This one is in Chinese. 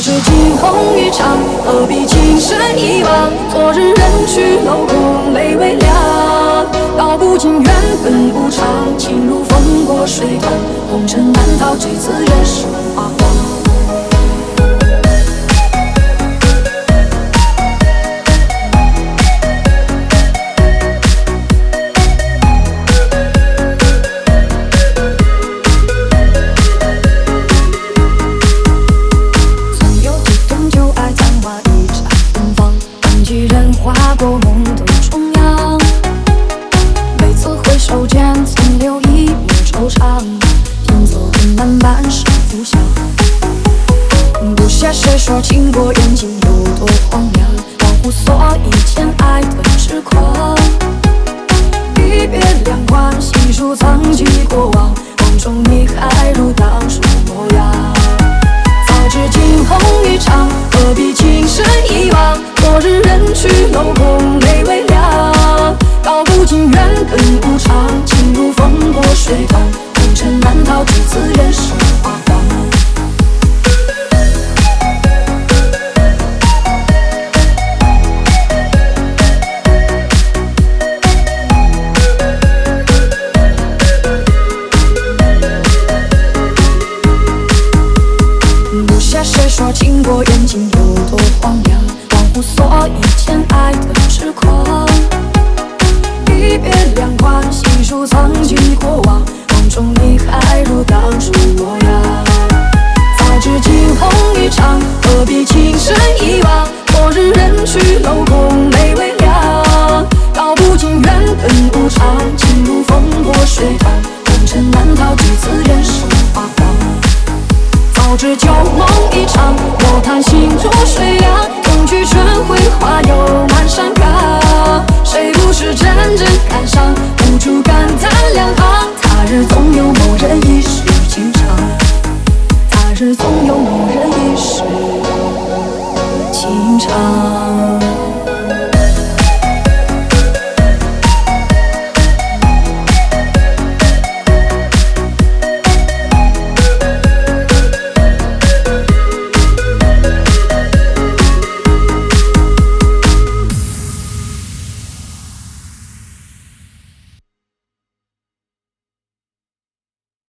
知惊鸿一场，何必情深一往？昨日人去楼空泪微凉，道不尽缘分无常，情如风过水淌，红尘难逃，这次人世花黄。划过梦的中央，每次回首间曾留一抹惆怅，行走的慢半生浮想，不屑谁说情过缘尽有多荒凉，忘乎所以前爱的痴狂，一别两宽，细数曾经过往，梦中你还如当初模样。早知惊鸿一场，何必情深一往？昨日人去楼空泪微凉，道不尽缘分无常，情如风过水淌，红尘难逃，这次人世花黄。不屑谁说情过缘尽有多荒凉，忘乎所以前爱的痴狂，一别两宽，细数曾经过往，梦中你还如当初模样。早知惊鸿一场，何必情深一往？昨日人去楼空泪微凉，道不尽缘分无常，情如风过水淌，红尘难逃，这次人世花黄。早知旧梦一场，莫叹心如水凉，冬去春回花又满山岗，谁不是真正感伤，无处感叹两行，他日总